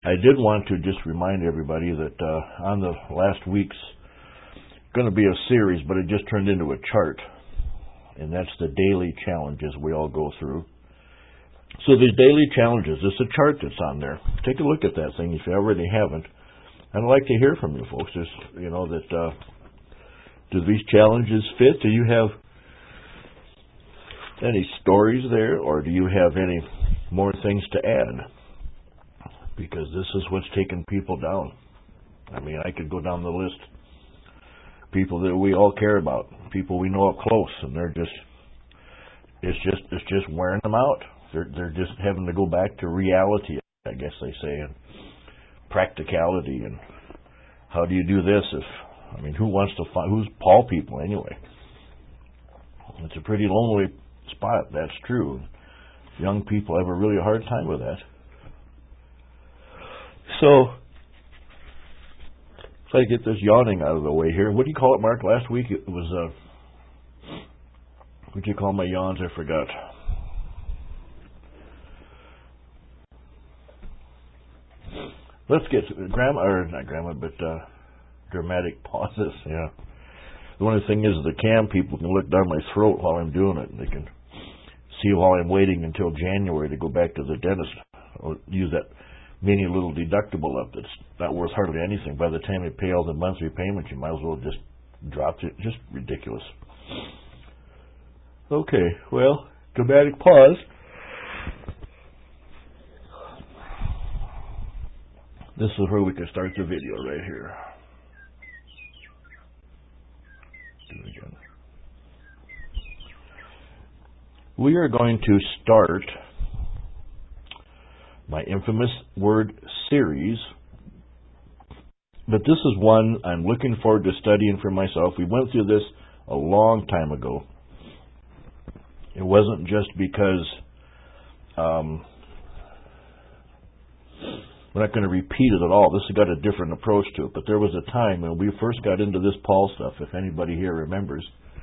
I did want to just remind everybody that on the last week's going to be a series, but it just turned into a chart, and that's the daily challenges we all go through. So these daily challenges, it's a chart that's on there. Take a look at that thing if you already haven't. I'd like to hear from you folks. Just, do these challenges fit? Do you have any stories there, or do you have any more things to add? Because this is what's taken people down. I mean, I could go down the list. People that we all care about, people we know up close, and it's just wearing them out. They're just having to go back to reality, I guess they say, and practicality, and how do you do this who's Paul people anyway? It's a pretty lonely spot, that's true. Young people have a really hard time with that. So, if I get this yawning out of the way here, what do you call it, Mark? Last week it was, what do you call my yawns? I forgot. Let's get dramatic pauses, yeah. The only thing is the cam people can look down my throat while I'm doing it, and they can see while I'm waiting until January to go back to the dentist, or use that mini little deductible up that's not worth hardly anything. By the time you pay all the monthly payments, you might as well just drop it. Just ridiculous. Okay, well, dramatic pause. This is where we can start the video right here. Do it again. We are going to start my infamous word series, but this is one I'm looking forward to studying for myself. We went through this a long time ago. It wasn't just because we're not going to repeat it at all. This has got a different approach to it, but there was a time when we first got into this Paul stuff, if anybody here remembers,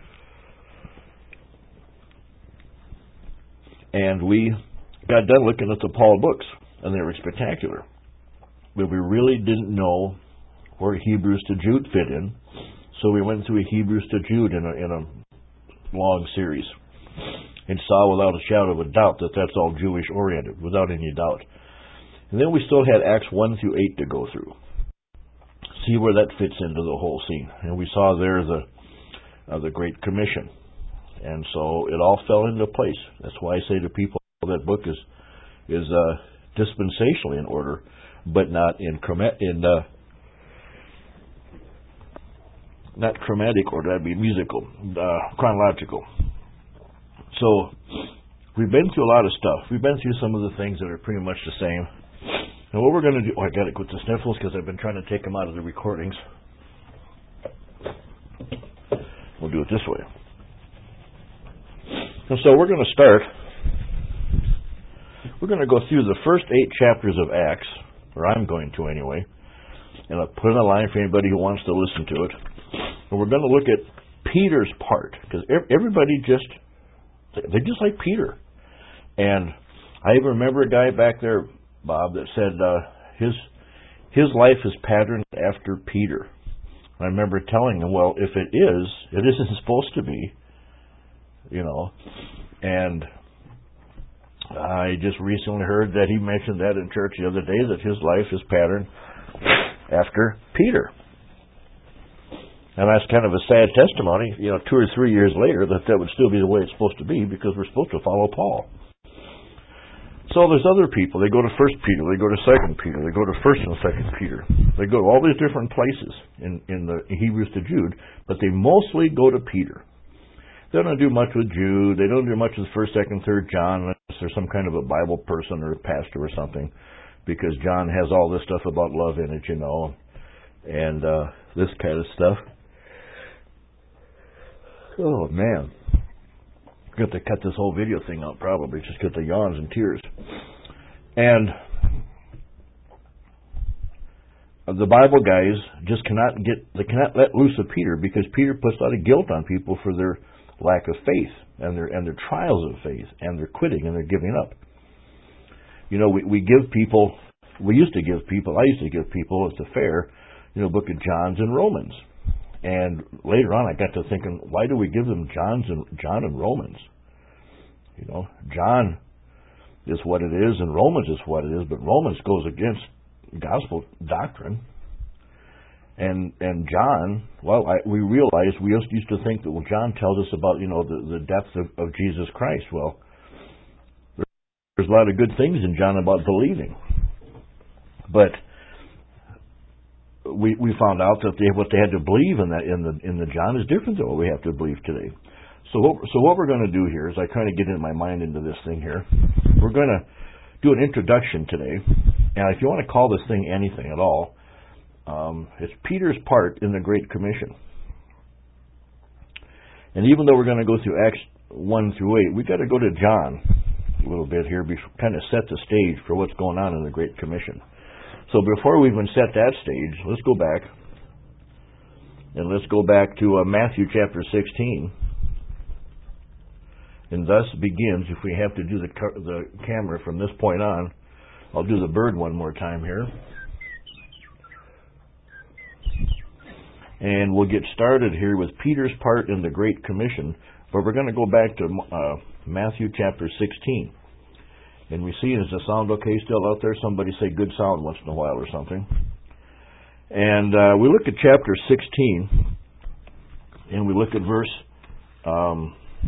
and we got done looking at the Paul books, and they were spectacular. But we really didn't know where Hebrews to Jude fit in, so we went through Hebrews to Jude in a long series, and saw without a shadow of a doubt that that's all Jewish-oriented, without any doubt. And then we still had Acts 1 through 8 to go through, see where that fits into the whole scene. And we saw there the Great Commission. And so it all fell into place. That's why I say to people that book is dispensationally in order, but not not chromatic order. That'd be musical, chronological. So we've been through a lot of stuff. We've been through some of the things that are pretty much the same. And what we're going to do... I got to quit the sniffles because I've been trying to take them out of the recordings. We'll do it this way. And so we're going to start. We're going to go through the first 8 chapters of Acts, or I'm going to anyway, and I'll put in a line for anybody who wants to listen to it. And we're going to look at Peter's part, because everybody they just like Peter. And I even remember a guy back there, Bob, that said his life is patterned after Peter. I remember telling him, well, if it isn't supposed to be, And I just recently heard that he mentioned that in church the other day, that his life is patterned after Peter. And that's kind of a sad testimony, 2 or 3 years later, that would still be the way it's supposed to be, because we're supposed to follow Paul. So there's other people. They go to 1 Peter, they go to 2 Peter, they go to 1 and 2 Peter. They go to all these different places in the Hebrews to Jude, but they mostly go to Peter. They don't do much with Jude. They don't do much with 1st, 2nd, 3rd John, unless they're some kind of a Bible person or a pastor or something, because John has all this stuff about love in it, and this kind of stuff. Oh, man. I'm going to have to cut this whole video thing out, probably, just get the yawns and tears. And the Bible guys just cannot let loose of Peter, because Peter puts a lot of guilt on people for their lack of faith and their trials of faith and their quitting and their giving up. We give people I used to give people at the fair, book of John's and Romans. And later on I got to thinking, why do we give them John and Romans? John is what it is and Romans is what it is, but Romans goes against gospel doctrine. And John, we realized we used to think that, John tells us about, the depth of Jesus Christ. Well, there's a lot of good things in John about believing. But we found out that what they had to believe in the John is different than what we have to believe today. So what we're going to do here is I kind of get in my mind into this thing here. We're going to do an introduction today, and if you want to call this thing anything at all, it's Peter's part in the Great Commission. And even though we're going to go through Acts 1 through 8, we've got to go to John a little bit here, kind of set the stage for what's going on in the Great Commission. So before we even set that stage, let's go back. And let's go back to Matthew chapter 16. And thus begins, if we have to do the camera from this point on, I'll do the bird one more time here. And we'll get started here with Peter's part in the Great Commission, but we're going to go back to Matthew chapter 16. And we see, is the sound okay still out there? Somebody say good sound once in a while or something. And we look at chapter 16, and we look at verse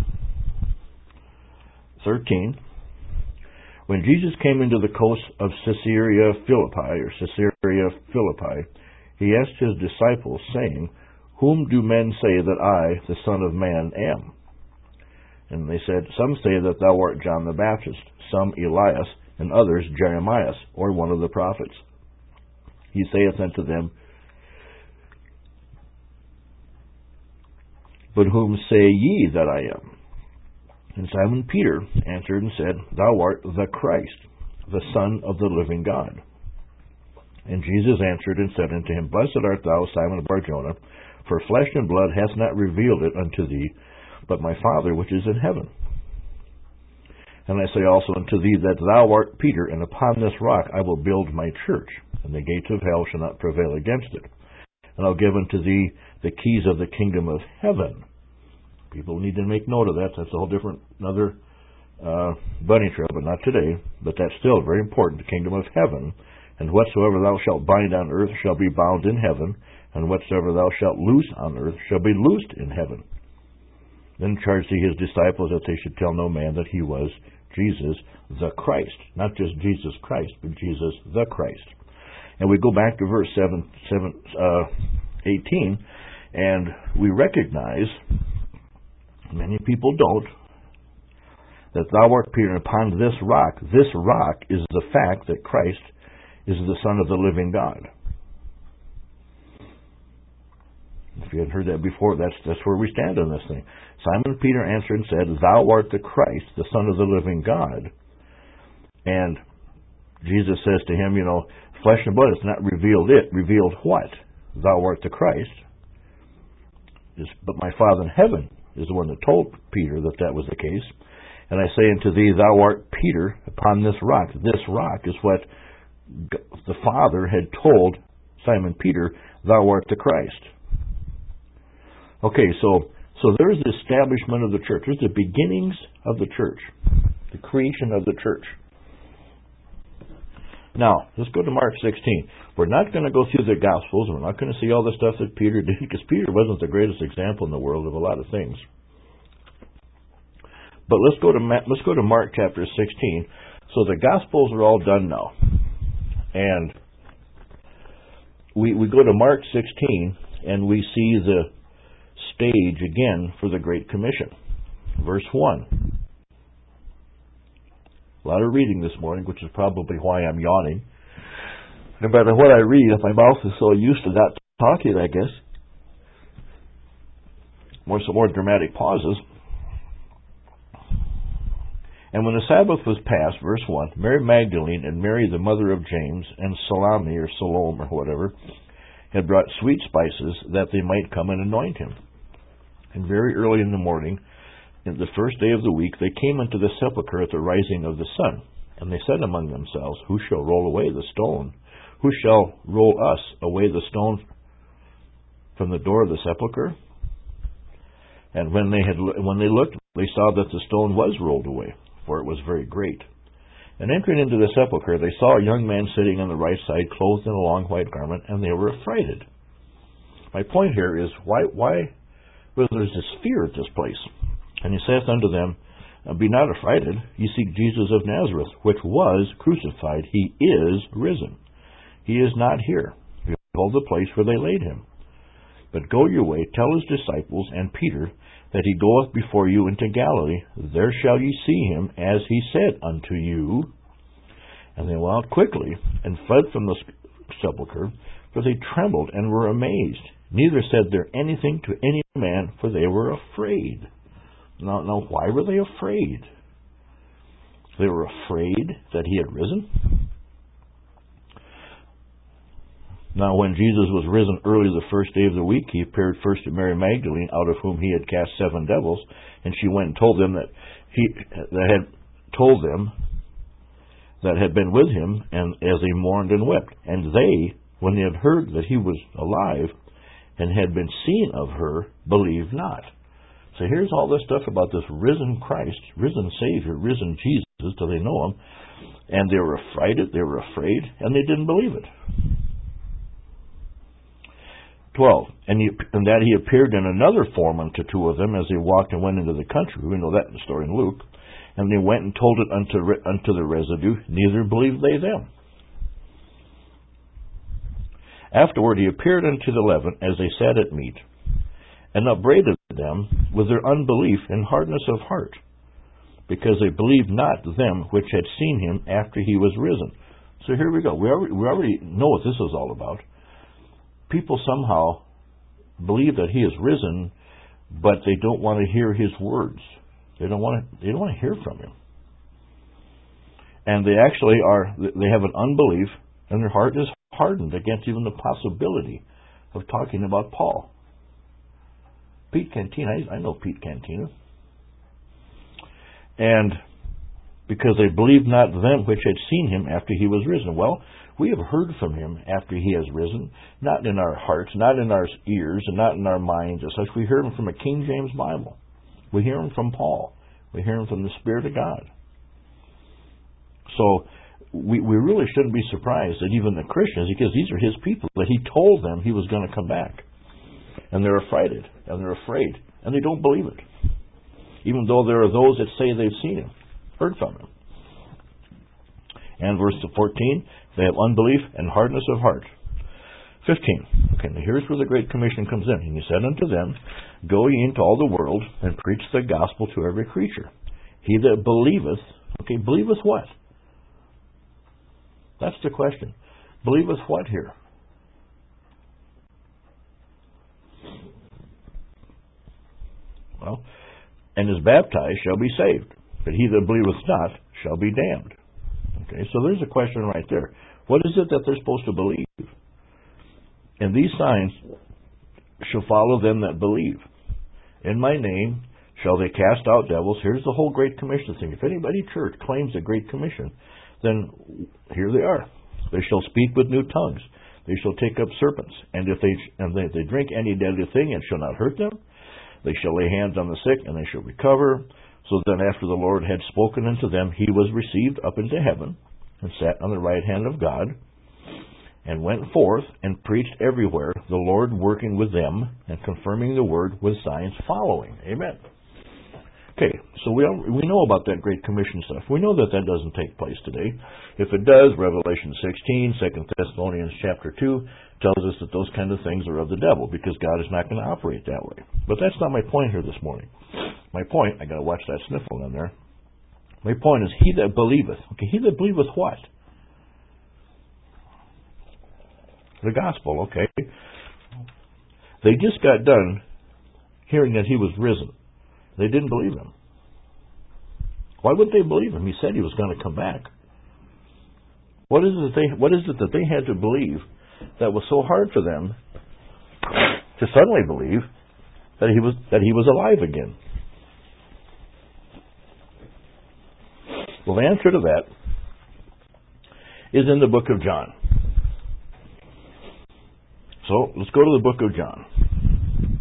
13. When Jesus came into the coast of Caesarea Philippi, he asked his disciples, saying, "Whom do men say that I, the Son of Man, am?" And they said, "Some say that thou art John the Baptist, some Elias, and others Jeremiah, or one of the prophets." He saith unto them, "But whom say ye that I am?" And Simon Peter answered and said, "Thou art the Christ, the Son of the living God." And Jesus answered and said unto him, "Blessed art thou, Simon Bar-Jonah, for flesh and blood hath not revealed it unto thee, but my Father which is in heaven. And I say also unto thee that thou art Peter, and upon this rock I will build my church, and the gates of hell shall not prevail against it. And I'll give unto thee the keys of the kingdom of heaven." People need to make note of that. That's a whole different, another bunny trail, but not today. But that's still very important, the kingdom of heaven. "And whatsoever thou shalt bind on earth shall be bound in heaven, and whatsoever thou shalt loose on earth shall be loosed in heaven." Then charged he his disciples that they should tell no man that he was Jesus the Christ. Not just Jesus Christ, but Jesus the Christ. And we go back to verse 18, and we recognize, many people don't, that thou art Peter, and upon this rock is the fact that Christ is the Son of the living God. If you hadn't heard that before, that's where we stand on this thing. Simon Peter answered and said, "Thou art the Christ, the Son of the living God." And Jesus says to him, flesh and blood has not revealed it. Revealed what? Thou art the Christ. But my Father in heaven is the one that told Peter that was the case. "And I say unto thee, thou art Peter, upon this rock." This rock is what the Father had told Simon Peter, "Thou art the Christ." Okay, so there's the establishment of the church. There's the beginnings of the church, the creation of the church. Now, let's go to Mark 16. We're not going to go through the Gospels. We're not going to see all the stuff that Peter did, because Peter wasn't the greatest example in the world of a lot of things. But let's go to Mark chapter 16. So the Gospels are all done now. And we go to Mark 16, and we see the stage again for the Great Commission. Verse 1. A lot of reading this morning, which is probably why I'm yawning. No matter what I read, if my mouth is so used to not talking, I guess. Some more dramatic pauses. "And when the Sabbath was past," verse 1, "Mary Magdalene and Mary the mother of James and Salome or whatever, had brought sweet spices that they might come and anoint him. And very early in the morning, in the first day of the week, they came into the sepulchre at the rising of the sun. And they said among themselves, Who shall roll away the stone? Who shall roll us away the stone from the door of the sepulchre? And when they looked, they saw that the stone was rolled away, for it was very great. And entering into the sepulchre, they saw a young man sitting on the right side, clothed in a long white garment, and they were affrighted. My point here is, why was there this fear at this place? And he saith unto them, Be not affrighted, ye seek Jesus of Nazareth, which was crucified. He is risen. He is not here. Behold the place where they laid him. But go your way, tell his disciples and Peter that he goeth before you into Galilee. There shall ye see him, as he said unto you. And they went out quickly, and fled from the sepulchre, for they trembled and were amazed. Neither said there anything to any man, for they were afraid. Now, why were they afraid? They were afraid that he had risen? Now, when Jesus was risen early the first day of the week, he appeared first to Mary Magdalene, out of whom he had cast 7 devils, and she went and told them that had been with him, and as they mourned and wept. And they, when they had heard that he was alive, and had been seen of her, believed not. So here's all this stuff about this risen Christ, risen Savior, risen Jesus, till they know him, and they were affrighted, they were afraid, and they didn't believe it. 12. And that he appeared in another form unto 2 of them, as they walked and went into the country. We know that in the story in Luke. And they went and told it unto the residue, neither believed they them. Afterward he appeared unto the 11, as they sat at meat, and upbraided them with their unbelief and hardness of heart, because they believed not them which had seen him after he was risen. So here we go. We already know what this is all about. People somehow believe that he is risen, but they don't want to hear his words. They don't want to hear from him. And they have an unbelief, and their heart is hardened against even the possibility of talking about Paul. Pete Cantina, I know Pete Cantina. And because they believed not them which had seen him after he was risen. Well, we have heard from him after he has risen, not in our hearts, not in our ears, and not in our minds as such. We hear him from a King James Bible. We hear him from Paul. We hear him from the Spirit of God. So we really shouldn't be surprised that even the Christians, because these are his people, that he told them he was going to come back. And they're affrighted, and they're afraid, and they don't believe it. Even though there are those that say they've seen him, heard from him. And verse 14, they have unbelief and hardness of heart. 15. Okay, now here's where the Great Commission comes in. And he said unto them, Go ye into all the world, and preach the gospel to every creature. He that believeth, okay, believeth what? That's the question. Believeth what here? Well, and is baptized shall be saved, but he that believeth not shall be damned. Okay, so there's a question right there. What is it that they're supposed to believe? And these signs shall follow them that believe. In my name shall they cast out devils. Here's the whole Great Commission thing. If anybody church claims a Great Commission, then here they are. They shall speak with new tongues. They shall take up serpents. And if they drink any deadly thing, it shall not hurt them. They shall lay hands on the sick, and they shall recover. So then after the Lord had spoken unto them, he was received up into heaven, and sat on the right hand of God, and went forth and preached everywhere, the Lord working with them, and confirming the word with signs following. Amen. Okay, so we know about that Great Commission stuff. We know that doesn't take place today. If it does, Revelation 16, 2 Thessalonians chapter 2, tells us that those kind of things are of the devil, because God is not going to operate that way. But that's not my point here this morning. My point, I got to watch that sniffle in there. My point is, he that believeth. Okay, he that believeth what? The gospel, okay. They just got done hearing that he was risen. They didn't believe him. Why would they believe him? He said he was going to come back. What is it that they had to believe that was so hard for them to suddenly believe that he was alive again? Well, the answer to that is in the book of John. So let's go to the book of John.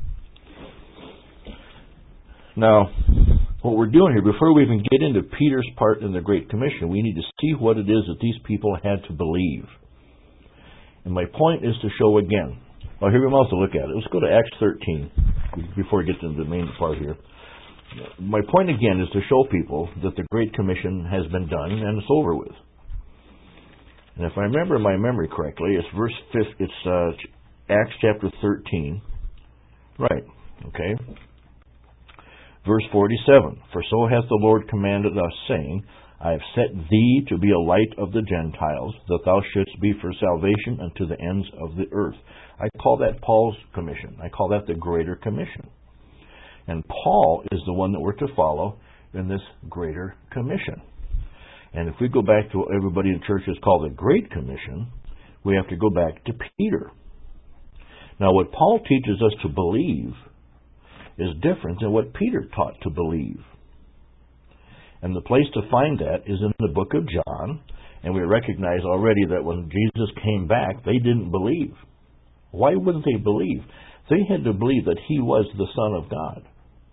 Now, what we're doing here, before we even get into Peter's part in the Great Commission, we need to see what it is that these people had to believe. And my point is to show again. Well, here we must look at it. Let's go to Acts 13 before we get to the main part here. My point again is to show people that the Great Commission has been done and it's over with. And if I remember my memory correctly, it's Acts chapter 13. Right. Okay. Verse 47. For so hath the Lord commanded us, saying, I have set thee to be a light of the Gentiles, that thou shouldst be for salvation unto the ends of the earth. I call that Paul's commission. I call that the Greater Commission. And Paul is the one that we're to follow in this Greater Commission. And if we go back to what everybody in church has called the Great Commission, we have to go back to Peter. Now, what Paul teaches us to believe is different than what Peter taught to believe. And the place to find that is in the book of John. And we recognize already that when Jesus came back, they didn't believe. Why wouldn't they believe? They had to believe that he was the Son of God.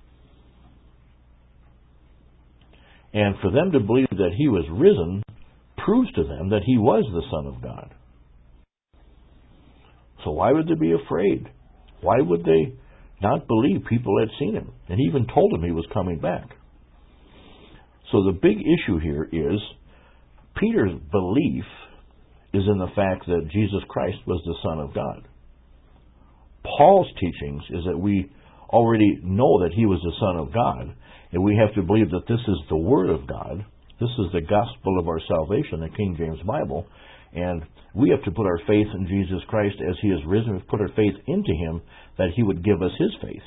And for them to believe that he was risen proves to them that he was the Son of God. So why would they be afraid? Why would they not believe people had seen him? And he even told them he was coming back. So the big issue here is Peter's belief is in the fact that Jesus Christ was the Son of God. Paul's teachings is that we already know that he was the Son of God, and we have to believe that this is the Word of God. This is the gospel of our salvation, the King James Bible, and we have to put our faith in Jesus Christ as he is risen. We put our faith into him that he would give us his faith.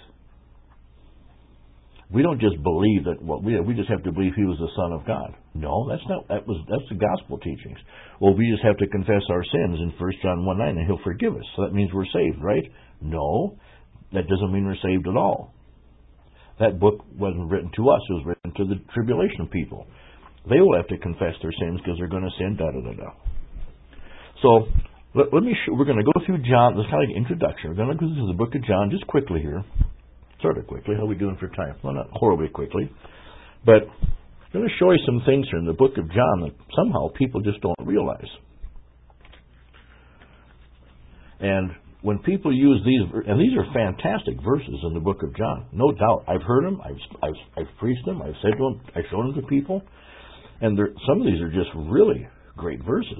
We don't just believe that. Well, we just have to believe he was the Son of God. No, that's the gospel teachings. Well, we just have to confess our sins in 1 John 1:9, and he'll forgive us. So that means we're saved, right? No, that doesn't mean we're saved at all. That book wasn't written to us; it was written to the tribulation people. They will have to confess their sins because they're going to sin. Da da da da. So let me. We're going to go through John. This is kind of like an introduction. We're going to go through the book of John just quickly here. Sort of quickly. How are we doing for time? Well, not horribly quickly. But I'm going to show you some things here in the book of John that somehow people just don't realize. And when people use these, and these are fantastic verses in the book of John, no doubt. I've heard them. I've preached them. I've said to them. I've shown them to people. And some of these are just really great verses.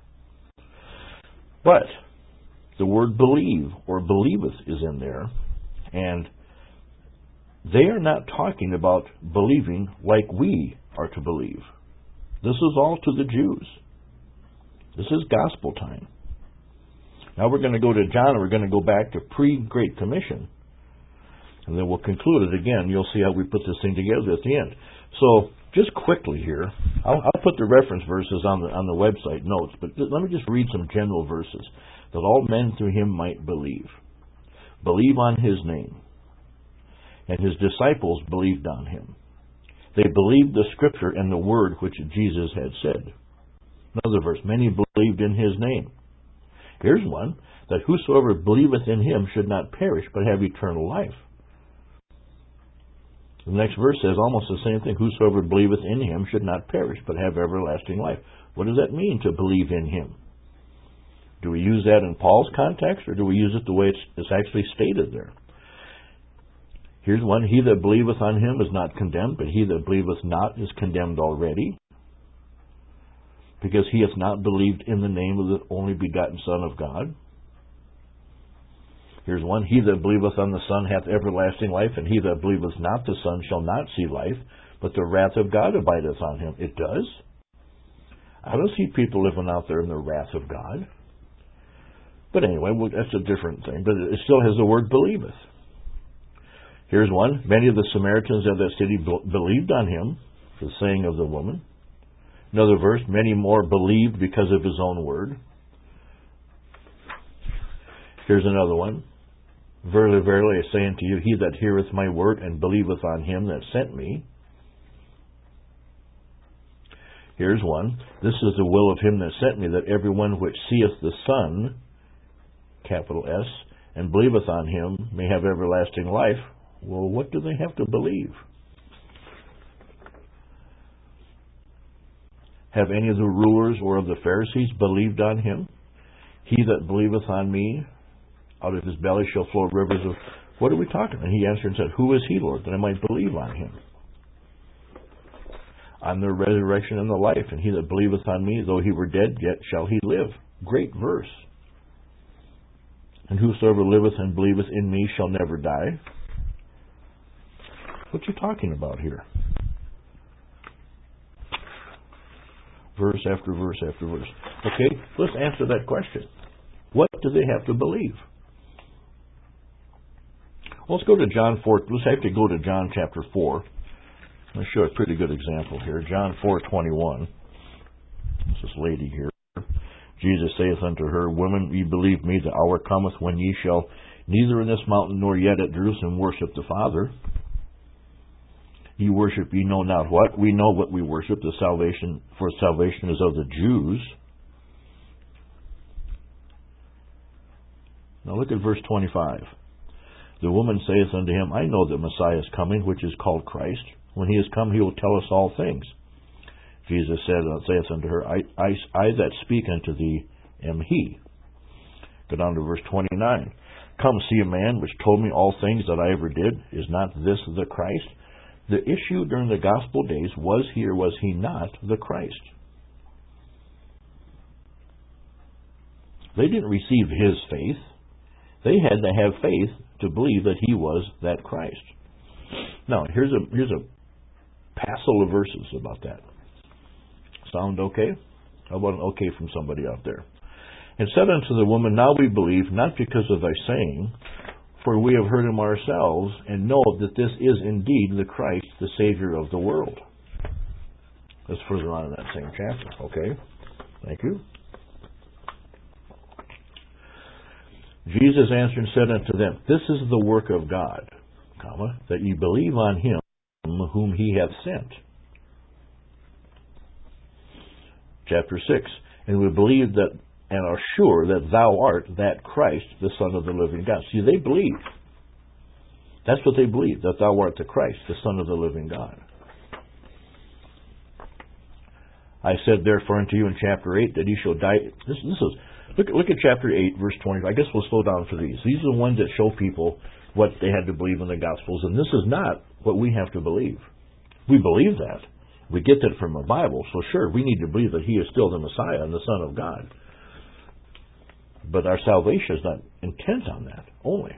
But the word believe or believeth is in there. And they are not talking about believing like we are to believe. This is all to the Jews. This is gospel time. Now we're going to go to John and we're going to go back to pre-Great Commission. And then we'll conclude it again. You'll see how we put this thing together at the end. So just quickly here, I'll put the reference verses on the website notes, but let me just read some general verses. That all men through him might believe. Believe on his name. And his disciples believed on him. They believed the scripture and the word which Jesus had said. Another verse, many believed in his name. Here's one, that whosoever believeth in him should not perish, but have eternal life. The next verse says almost the same thing. Whosoever believeth in him should not perish, but have everlasting life. What does that mean, to believe in him? Do we use that in Paul's context, or do we use it the way it's actually stated there? Here's one. He that believeth on him is not condemned, but he that believeth not is condemned already, because he hath not believed in the name of the only begotten Son of God. Here's one. He that believeth on the Son hath everlasting life, and he that believeth not the Son shall not see life, but the wrath of God abideth on him. It does. I don't see people living out there in the wrath of God. But anyway, that's a different thing. But it still has the word believeth. Here's one. Many of the Samaritans of that city believed on him, for the saying of the woman. Another verse. Many more believed because of his own word. Here's another one. Verily, verily, I say unto you, he that heareth my word and believeth on him that sent me. Here's one. This is the will of him that sent me, that everyone which seeth the Son, capital S, and believeth on him may have everlasting life. Well, what do they have to believe? Have any of the rulers or of the Pharisees believed on him? He that believeth on me, out of his belly shall flow rivers of... What are we talking about? He answered and said, Who is he, Lord, that I might believe on him? I'm the resurrection and the life, and he that believeth on me, though he were dead, yet shall he live. Great verse. And whosoever liveth and believeth in me shall never die. What you talking about here? Verse after verse after verse. Okay, let's answer that question. What do they have to believe? Let's go to John 4. Let's have to go to John chapter 4. I'll show a pretty good example here. John 4:21. This lady here. Jesus saith unto her, Woman, ye believe me, the hour cometh when ye shall neither in this mountain nor yet at Jerusalem worship the Father. Ye worship ye know not what. We know what we worship, the salvation, for salvation is of the Jews. Now look at verse 25. The woman saith unto him, I know that Messiah is coming, which is called Christ. When he is come, he will tell us all things. Jesus saith unto her, I that speak unto thee am he. Go down to verse 29. Come, see a man which told me all things that I ever did. Is not this the Christ? The issue during the gospel days, was he or was he not the Christ? They didn't receive his faith. They had to have faith to believe that he was that Christ. Now, here's a passel of verses about that. Sound okay? How about an okay from somebody out there? And said unto the woman, Now we believe, not because of thy saying, for we have heard him ourselves, and know that this is indeed the Christ, the Savior of the world. That's further on in that same chapter. Okay? Thank you. Jesus answered and said unto them, This is the work of God, that ye believe on him whom he hath sent. Chapter 6. And we believe that and are sure that thou art that Christ, the Son of the living God. See, they believe. That's what they believe, that thou art the Christ, the Son of the living God. I said therefore unto you in chapter 8 that ye shall die. Look at chapter 8, verse 20. I guess we'll slow down for these. These are the ones that show people what they had to believe in the Gospels, and this is not what we have to believe. We believe that. We get that from the Bible, so sure, we need to believe that he is still the Messiah and the Son of God. But our salvation is not intent on that only.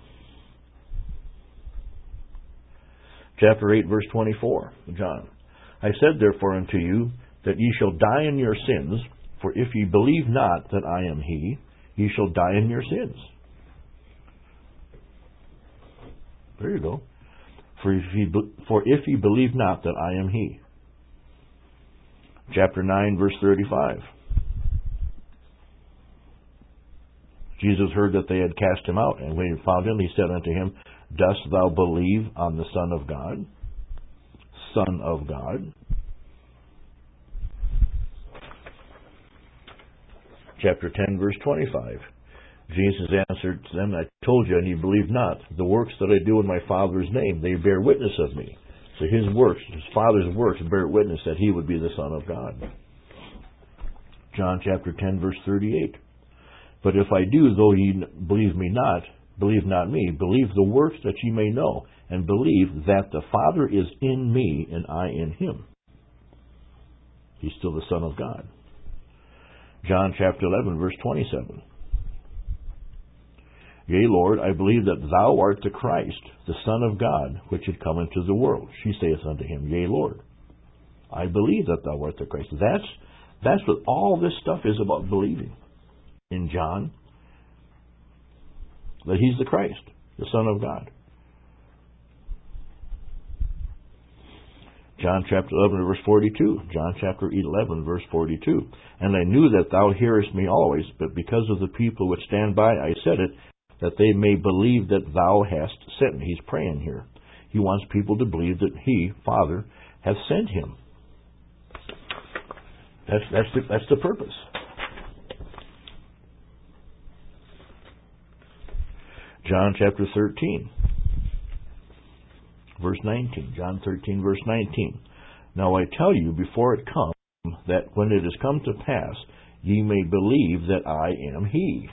Chapter 8, verse 24, John. I said therefore unto you that ye shall die in your sins, for if ye believe not that I am he, ye shall die in your sins. There you go. For if ye believe not that I am he. Chapter 9, verse 35. Jesus heard that they had cast him out, and when he found him, he said unto him, Dost thou believe on the Son of God? Son of God. Chapter 10, verse 25. Jesus answered them, I told you, and ye believe not. The works that I do in my Father's name, they bear witness of me. So his works, his Father's works, bear witness that he would be the Son of God. John chapter 10, verse 38. But if I do, though ye believe me not, believe not me, believe the works that ye may know, and believe that the Father is in me, and I in him. He's still the Son of God. John chapter 11, verse 27. Yea, Lord, I believe that thou art the Christ, the Son of God, which had come into the world. She saith unto him, Yea, Lord, I believe that thou art the Christ. That's what all this stuff is about, believing in John, that he's the Christ, the Son of God. John chapter 11, verse 42. John chapter 11, verse 42. And I knew that thou hearest me always, but because of the people which stand by, I said it, that they may believe that thou hast sent me. He's praying here. He wants people to believe that he, Father, hath sent him. That's the purpose. John chapter 13, verse 19. John 13, verse 19. Now I tell you before it come, that when it is come to pass, ye may believe that I am He.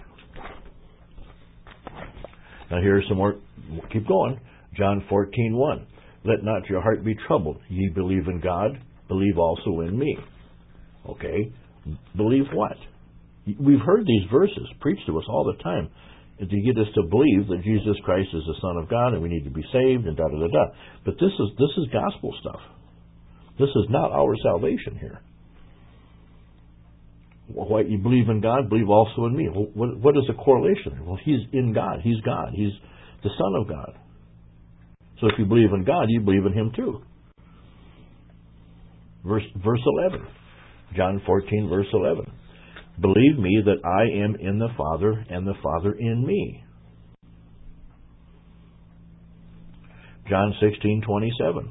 Now here's some more. Keep going. John 14:1. Let not your heart be troubled. Ye believe in God, believe also in me. Okay. Believe what? We've heard these verses preached to us all the time to get us to believe that Jesus Christ is the Son of God and we need to be saved and da-da-da-da. But this is gospel stuff. This is not our salvation here. Why you believe in God, believe also in me. What is the correlation? Well, He's in God. He's God. He's the Son of God. So if you believe in God, you believe in Him too. Verse 11. John 14, verse 11. Believe me that I am in the Father, and the Father in me. John 16:27.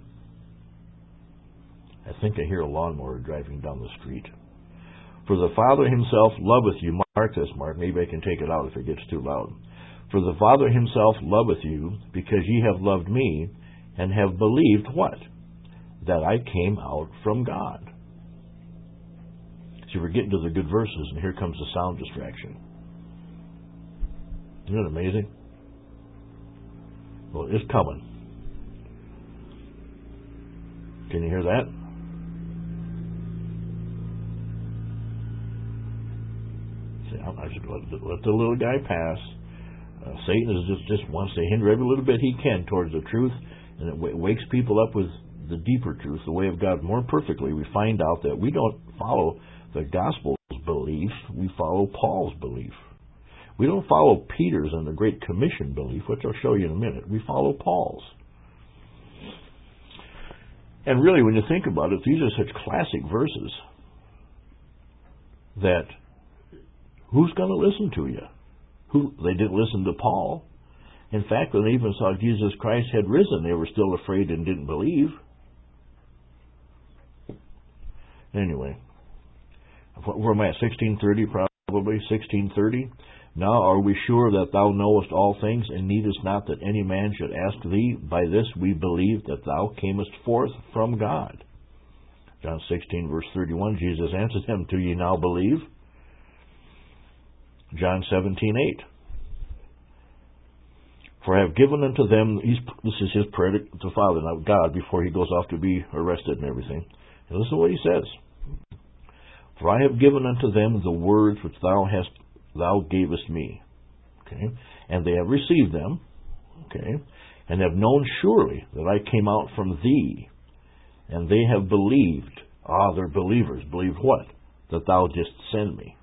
I think I hear a lawnmower driving down the street. For the Father Himself loveth you. Mark this, Mark. Maybe I can take it out if it gets too loud. For the Father Himself loveth you, because ye have loved me, and have believed what? That I came out from God. See, we're getting to the good verses, and here comes the sound distraction. Isn't it amazing? Well, it's coming. Can you hear that? See, I should let the little guy pass. Satan is just wants to hinder every little bit he can towards the truth, and it wakes people up with the deeper truth, the way of God, more perfectly. We find out that we don't follow the gospel's belief, we follow Paul's belief. We don't follow Peter's and the Great Commission belief, which I'll show you in a minute. We follow Paul's. And really, when you think about it, these are such classic verses that who's going to listen to you? They didn't listen to Paul. In fact, when they even saw Jesus Christ had risen, they were still afraid and didn't believe. Anyway, where am I at? 16:30 probably, 16:30. Now are we sure that thou knowest all things, and needest not that any man should ask thee? By this we believe that thou camest forth from God. John 16, verse 31, Jesus answered him, do ye now believe? John 17:8. For I have given unto them, this is his prayer to Father, now God, before he goes off to be arrested and everything. And listen to what he says. For I have given unto them the words which thou gavest me. Okay? And they have received them. Okay? And have known surely that I came out from thee. And they have believed. They're believers. Believed what? That thou didst send me.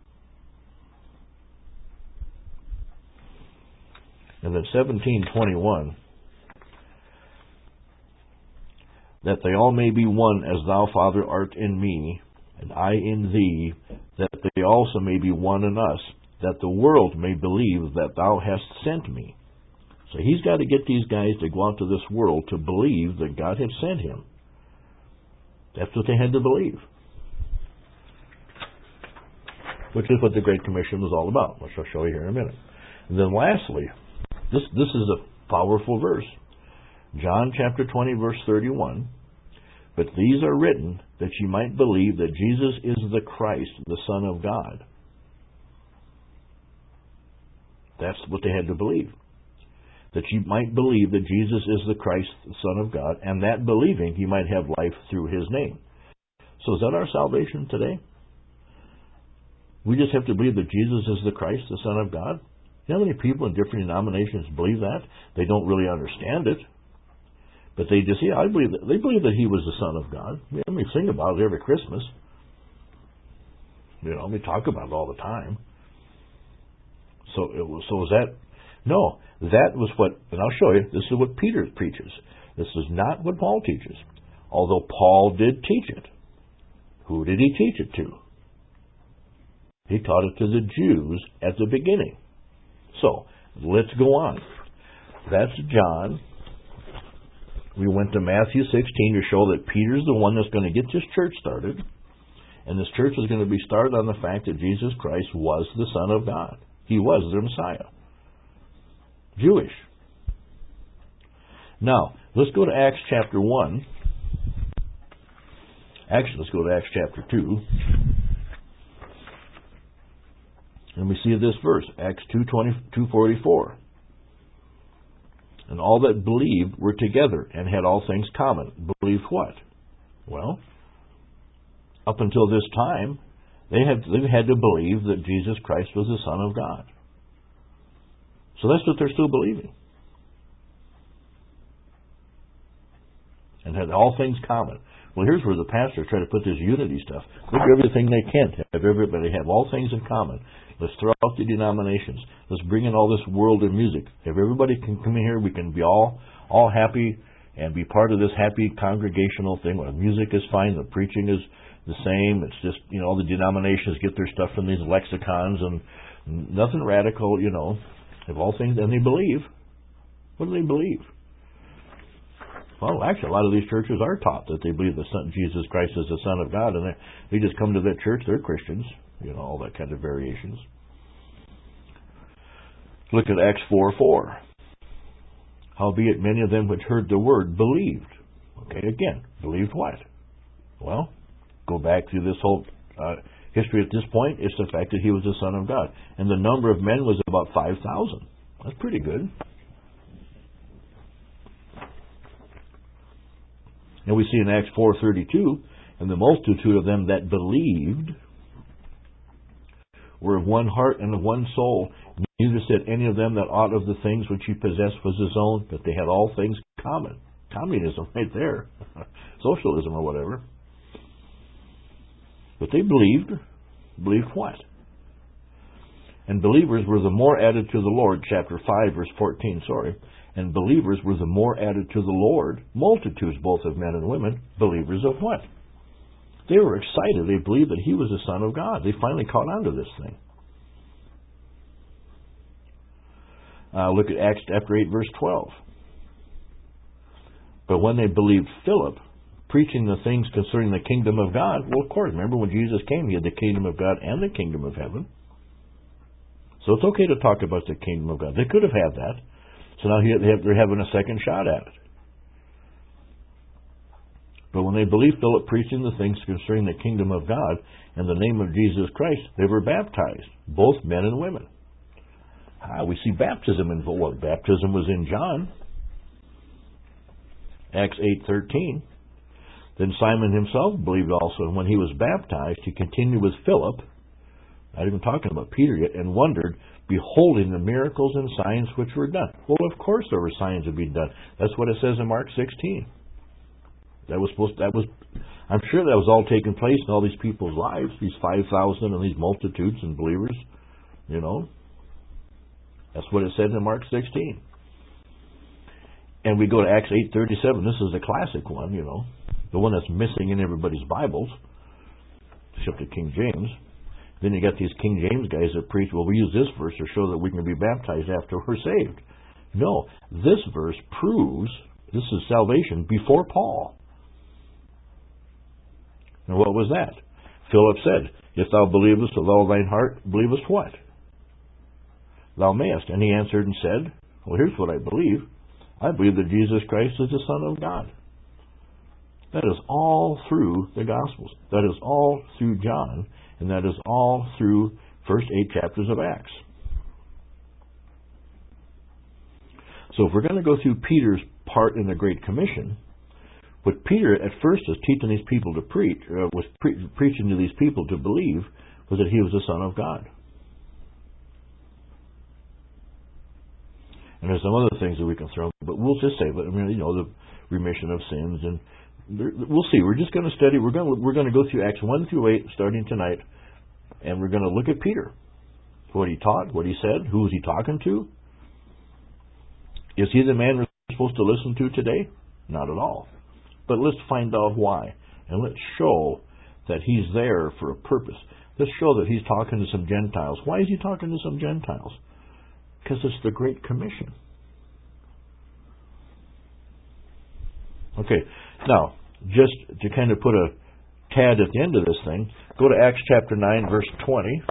And then 17:21, that they all may be one, as thou, Father, art in me, and I in thee, that they also may be one in us, that the world may believe that thou hast sent me. So he's got to get these guys to go out to this world to believe that God had sent him. That's what they had to believe. Which is what the Great Commission was all about, which I'll show you here in a minute. And then lastly, this is a powerful verse. John chapter 20, verse 31. But these are written that ye might believe that Jesus is the Christ, the Son of God. That's what they had to believe. That you might believe that Jesus is the Christ, the Son of God, and that believing you might have life through His name. So is that our salvation today? We just have to believe that Jesus is the Christ, the Son of God? You know how many people in different denominations believe that? They don't really understand it. But they just, they believe that He was the Son of God. We sing about it every Christmas. We talk about it all the time. So is that... No, that was what, and I'll show you, this is what Peter preaches. This is not what Paul teaches. Although Paul did teach it. Who did he teach it to? He taught it to the Jews at the beginning. So, let's go on. That's John. We went to Matthew 16 to show that Peter's the one that's going to get this church started. And this church is going to be started on the fact that Jesus Christ was the Son of God. He was the Messiah. Jewish. Now, let's go to Acts chapter 1. Actually, let's go to Acts chapter 2. And we see this verse, Acts 2:44. And all that believed were together and had all things common. Believed what? Well, up until this time, they had to believe that Jesus Christ was the Son of God. So that's what they're still believing. And had all things common. Well, here's where the pastors try to put this unity stuff. Look at everything they can. Have everybody have all things in common. Let's throw out the denominations. Let's bring in all this world and music. If everybody can come in here, we can be all happy and be part of this happy congregational thing. Well, music is fine. The preaching is the same. It's just, all the denominations get their stuff from these lexicons and nothing radical, If all things, and they believe. What do they believe? Well, actually, a lot of these churches are taught that they believe Jesus Christ is the Son of God, and they just come to that church. They're Christians, all that kind of variations. Look at Acts 4:4. Howbeit many of them which heard the word believed. Okay, again, believed what? Well, go back through this whole history at this point. It's the fact that he was the Son of God. And the number of men was about 5,000. That's pretty good. And we see in Acts 4:32, and the multitude of them that believed were of one heart and of one soul. Neither said any of them that aught of the things which he possessed was his own, but they had all things common. Communism right there. Socialism or whatever. But they believed. Believed what? And believers were the more added to the Lord, chapter 5, verse 14, And believers were the more added to the Lord, multitudes both of men and women, believers of what? They were excited. They believed that he was the Son of God. They finally caught on to this thing. Look at Acts chapter 8, verse 12. But when they believed Philip, preaching the things concerning the kingdom of God, well, of course, remember when Jesus came, he had the kingdom of God and the kingdom of heaven. So it's okay to talk about the kingdom of God. They could have had that. So now they're having a second shot at it. But when they believed Philip preaching the things concerning the kingdom of God and the name of Jesus Christ, they were baptized, both men and women. We see baptism in what? Baptism was in John. Acts 8:13. Then Simon himself believed also, and when he was baptized, he continued with Philip, not even talking about Peter yet, and wondered, beholding the miracles and signs which were done. Well, of course there were signs to be done. That's what it says in Mark 16. I'm sure that was all taking place in all these people's lives, these 5,000 and these multitudes and believers, That's what it said in Mark 16. And we go to Acts 8:37. This is the classic one, the one that's missing in everybody's Bibles, except the King James. Then you got these King James guys that preach, well, we use this verse to show that we can be baptized after we're saved. No, this verse proves this is salvation before Paul. And what was that? Philip said, if thou believest with all thine heart, believest what? Thou mayest. And he answered and said, well, here's what I believe. I believe that Jesus Christ is the Son of God. That is all through the Gospels. That is all through John. And that is all through first 8 chapters of Acts. So if we're going to go through Peter's part in the Great Commission, what Peter at first was teaching these people to preach, preaching to these people to believe, was that he was the Son of God. And there's some other things that we can throw, but we'll just say, the remission of sins, and we'll see. We're just going to study. We're going to go through Acts 1 through 8 starting tonight, and we're going to look at Peter, what he taught, what he said, who was he talking to. Is he the man we're supposed to listen to today? Not at all. But let's find out why, and let's show that he's there for a purpose. Let's show that he's talking to some Gentiles. Why is he talking to some Gentiles? Because it's the Great Commission. Okay, now, just to kind of put tad at the end of this thing. Go to Acts chapter 9, verse 20.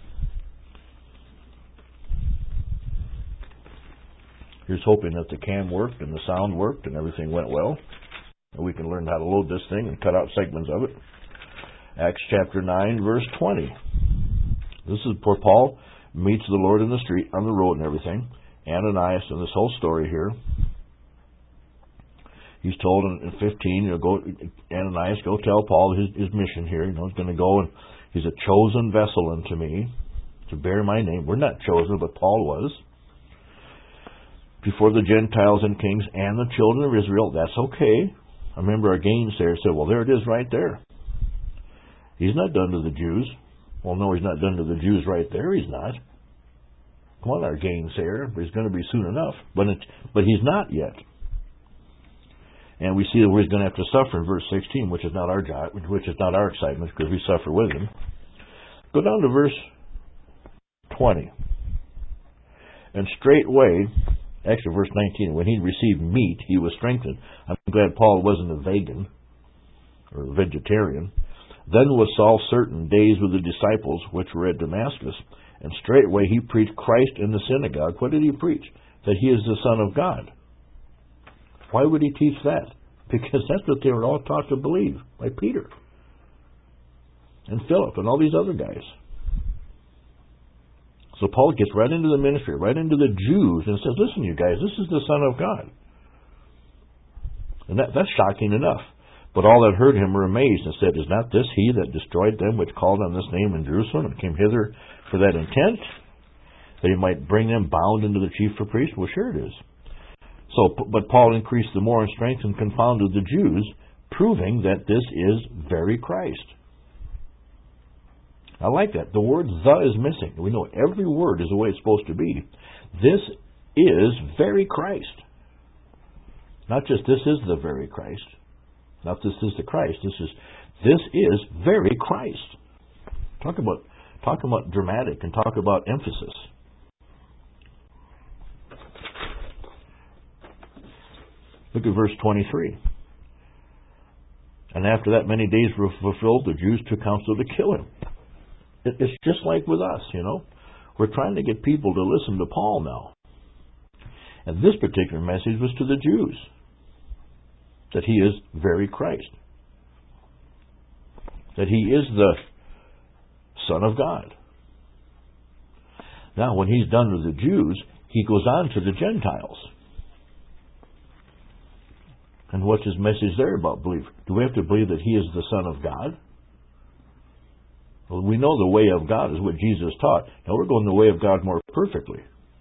Here's hoping that the cam worked and the sound worked and everything went well. And we can learn how to load this thing and cut out segments of it. Acts chapter 9, verse 20. This is where Paul meets the Lord in the street, on the road and everything. Ananias and this whole story here. He's told in 15, go, Ananias, go tell Paul his mission here. He's going to go and he's a chosen vessel unto me to bear my name. We're not chosen, but Paul was. Before the Gentiles and kings and the children of Israel. That's okay. I remember our gainsayer said, well, there it is right there. He's not done to the Jews. Well, no, he's not done to the Jews right there. He's not. Come on, our gainsayers. He's going to be soon enough. But he's not yet. And we see that he's going to have to suffer in verse 16, which is not our job, which is not our excitement, because we suffer with him. Go down to verse 20. And straightway, actually verse 19, when he received meat, he was strengthened. I'm glad Paul wasn't a vegan or a vegetarian. Then was Saul certain days with the disciples which were at Damascus, and straightway he preached Christ in the synagogue. What did he preach? That he is the Son of God. Why would he teach that? Because that's what they were all taught to believe by Peter and Philip and all these other guys. So Paul gets right into the ministry, right into the Jews, and says, listen, you guys, this is the Son of God. And that's shocking enough. But all that heard him were amazed and said, is not this he that destroyed them which called on this name in Jerusalem and came hither for that intent, that he might bring them bound into the chief of priests? Well, sure it is. But Paul increased the more in strength and confounded the Jews, proving that this is very Christ. I like that. The word the is missing. We know every word is the way it's supposed to be. This is very Christ. Not just this is the very Christ. Not this is the Christ. This is very Christ. Talk about dramatic and talk about emphasis. Look at verse 23. And after that many days were fulfilled, the Jews took counsel to kill him. It's just like with us, We're trying to get people to listen to Paul now. And this particular message was to the Jews. That he is very Christ. That he is the Son of God. Now, when he's done with the Jews, he goes on to the Gentiles. And what's his message there about belief? Do we have to believe that he is the Son of God? Well, we know the way of God is what Jesus taught. Now we're going the way of God more perfectly.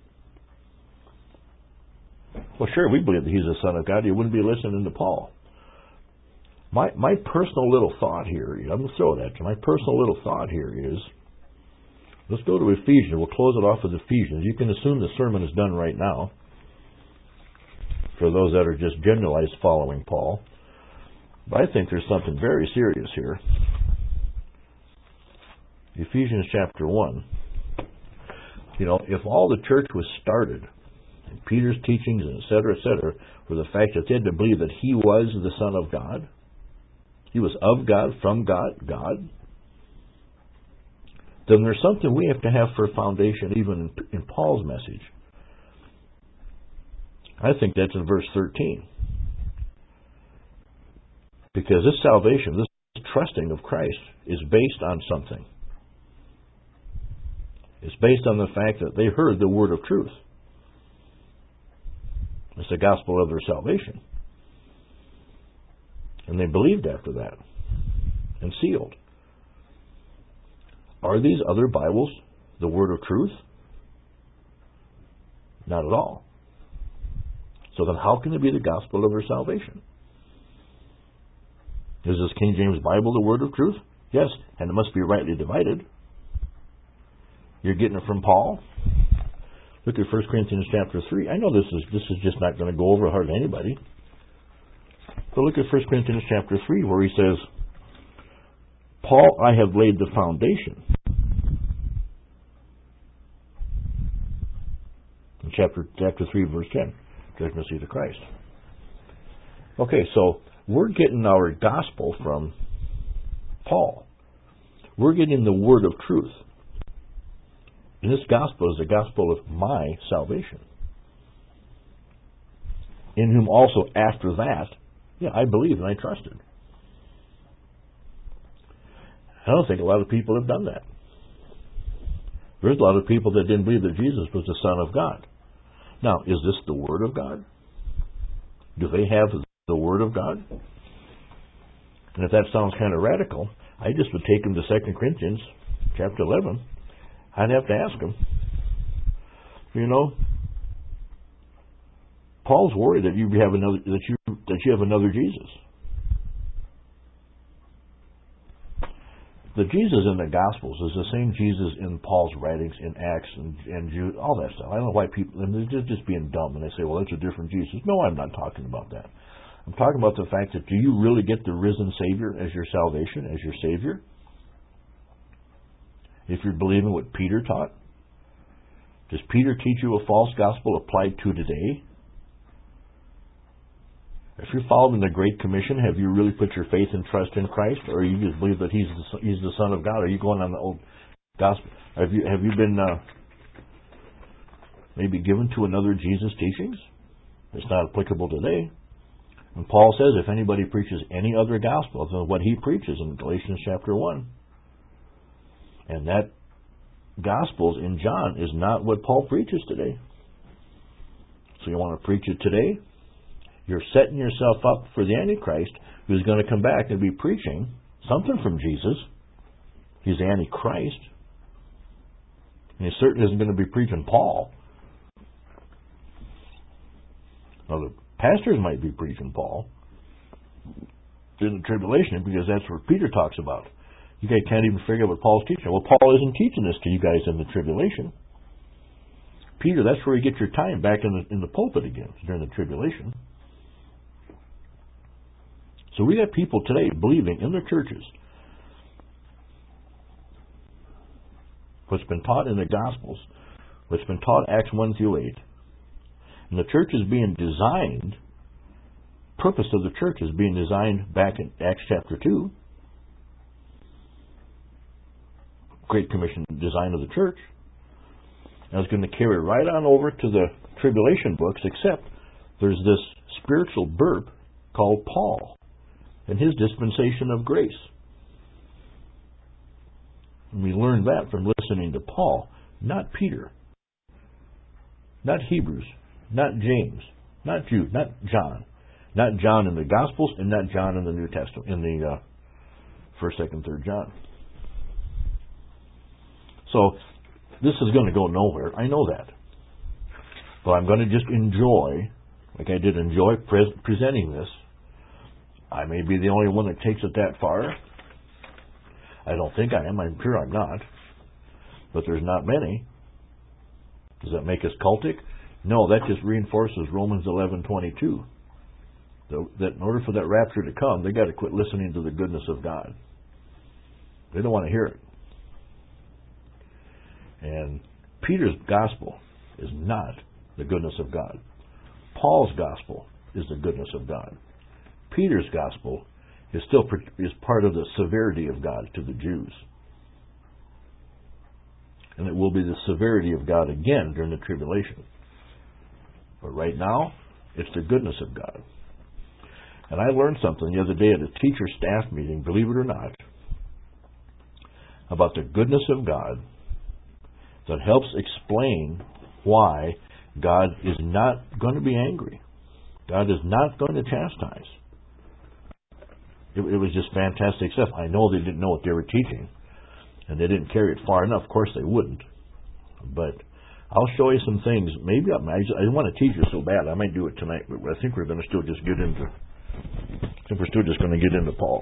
Well, sure, we believe that he's the Son of God. You wouldn't be listening to Paul. My personal little thought here, I'm going to throw it at you. My personal little thought here is, let's go to Ephesians. We'll close it off with Ephesians. You can assume the sermon is done right now, for those that are just generalized following Paul. But I think there's something very serious here. Ephesians chapter 1. If all the church was started, and Peter's teachings, and et cetera, were the fact that they had to believe that he was the Son of God, he was of God, from God, then there's something we have to have for a foundation even in Paul's message. I think that's in verse 13. Because this salvation, this trusting of Christ, is based on something. It's based on the fact that they heard the word of truth. It's the gospel of their salvation. And they believed after that. And sealed. Are these other Bibles the word of truth? Not at all. So then how can it be the gospel of their salvation? Is this King James Bible the word of truth? Yes, and it must be rightly divided. You're getting it from Paul? Look at 1 Corinthians chapter 3. I know this is just not going to go over hardly anybody. But look at 1 Corinthians chapter 3 where he says, Paul, I have laid the foundation. In chapter 3, verse 10. Judgment seat of Christ. Okay, so we're getting our gospel from Paul. We're getting the word of truth. And this gospel is the gospel of my salvation. In whom also after that, I believed and I trusted. I don't think a lot of people have done that. There's a lot of people that didn't believe that Jesus was the Son of God. Now, is this the Word of God? Do they have the Word of God? And if that sounds kind of radical, I just would take them to 2 Corinthians chapter 11. I'd have to ask them, Paul's worried that you have another Jesus. The Jesus in the Gospels is the same Jesus in Paul's writings, in Acts and Jude, all that stuff. I don't know why people, and they're just being dumb, and they say, well, that's a different Jesus. No, I'm not talking about that. I'm talking about the fact that do you really get the risen Savior as your salvation, as your Savior? If you're believing what Peter taught? Does Peter teach you a false gospel applied to today? If you're following the Great Commission, have you really put your faith and trust in Christ, or you just believe that He's the Son of God? Are you going on the old gospel? Have you been maybe given to another Jesus teachings? It's not applicable today. And Paul says, if anybody preaches any other gospel than what he preaches in Galatians chapter 1, and that gospel in John is not what Paul preaches today. So you want to preach it today? You're setting yourself up for the Antichrist, who's going to come back and be preaching something from Jesus. He's the Antichrist. And he certainly isn't going to be preaching Paul. Now, the pastors might be preaching Paul in the tribulation, because that's what Peter talks about. You guys can't even figure out what Paul's teaching. Well, Paul isn't teaching this to you guys in the tribulation. Peter, that's where you get your time back in the pulpit again, during the tribulation. So we have people today believing in their churches what's been taught in the Gospels, what's been taught Acts 1 through 8. And the church is being designed, purpose of the church is being designed back in Acts chapter 2. Great Commission design of the church. And it's going to carry right on over to the tribulation books, except there's this spiritual burp called Paul and his dispensation of grace. And we learned that from listening to Paul, not Peter, not Hebrews, not James, not Jude, not John. Not John in the Gospels and not John in the New Testament, in the 1st, 2nd, 3rd John. So this is going to go nowhere. I know that. But I'm going to just enjoy, like I did enjoy presenting this. I may be the only one that takes it that far. I don't think I am. I'm sure I'm not. But there's not many. Does that make us cultic? No, that just reinforces Romans 11:22. That in order for that rapture to come, they got to quit listening to the goodness of God. They don't want to hear it. And Peter's gospel is not the goodness of God. Paul's gospel is the goodness of God. Peter's gospel is part of the severity of God to the Jews. And it will be the severity of God again during the tribulation. But right now, it's the goodness of God. And I learned something the other day at a teacher staff meeting, believe it or not, about the goodness of God that helps explain why God is not going to be angry. God is not going to chastise. It was just fantastic stuff. I know they didn't know what they were teaching, and they didn't carry it far enough. Of course they wouldn't. But I'll show you some things. Maybe I want to teach you so bad. I might do it tonight, but I think we're going to still just get into. I think we're still just going to get into Paul.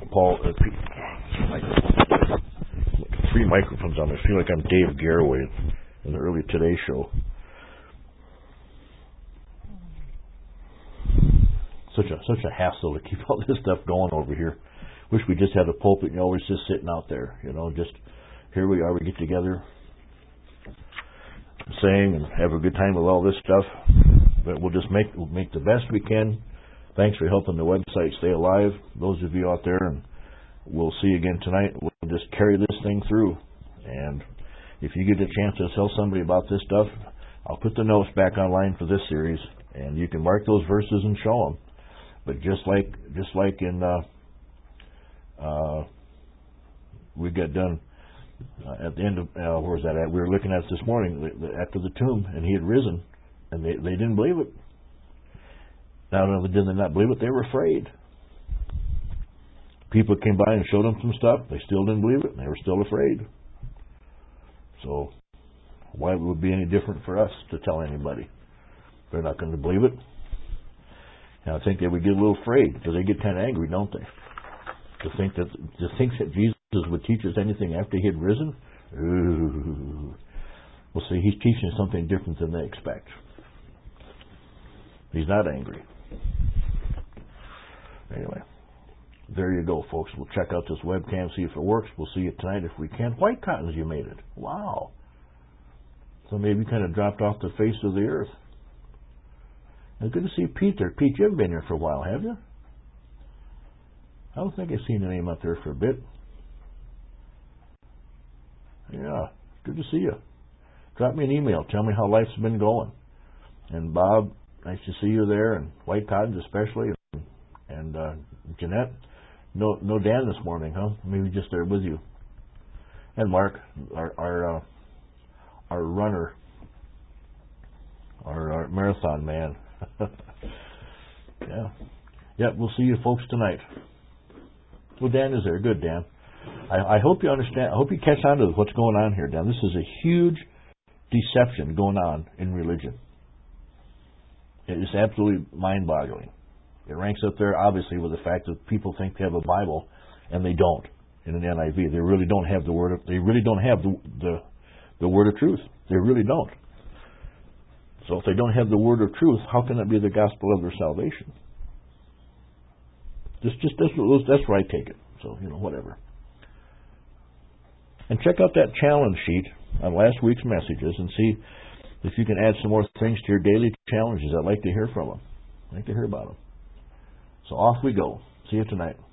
Three microphones on. I feel like I'm Dave Garroway in the early Today Show. Such a hassle to keep all this stuff going over here. Wish we just had a pulpit and always just sitting out there. Just here we are. We get together, sing and have a good time with all this stuff. But we'll just make the best we can. Thanks for helping the website stay alive. Those of you out there, and we'll see you again tonight. We'll just carry this thing through. And if you get a chance to tell somebody about this stuff, I'll put the notes back online for this series, and you can mark those verses and show them. But just like in we got done at the end of where's that at? We were looking at it this morning after the tomb, and he had risen, and they didn't believe it. Not only did they not believe it, they were afraid. People came by and showed them some stuff. They still didn't believe it, and they were still afraid. So why would it be any different for us to tell anybody? They're not going to believe it. And I think they would get a little afraid, because they get kind of angry, don't they? To think that Jesus would teach us anything after he had risen? Ooh. Well, see, he's teaching something different than they expect. He's not angry. Anyway, there you go, folks. We'll check out this webcam, see if it works. We'll see it tonight if we can. White Cottons, you made it. Wow. So maybe you kind of dropped off the face of the earth. And good to see Pete there. Pete, you haven't been here for a while, have you? I don't think I've seen your name up there for a bit. Yeah, good to see you. Drop me an email. Tell me how life's been going. And Bob, nice to see you there, and White Cottons especially, and Jeanette. No Dan this morning, huh? Maybe just there with you. And Mark, our runner, our marathon man. Yeah, we'll see you folks tonight. Well, Dan is there. Good, Dan. I hope you understand. I hope you catch on to what's going on here, Dan. This is a huge deception going on in religion. It is absolutely mind-boggling. It ranks up there, obviously, with the fact that people think they have a Bible, and they don't. In an NIV, they really don't have the word. They really don't have the word of truth. They really don't. So if they don't have the word of truth, how can it be the gospel of their salvation? That's where I take it. So, whatever. And check out that challenge sheet on last week's messages and see if you can add some more things to your daily challenges. I'd like to hear from them. I'd like to hear about them. So off we go. See you tonight.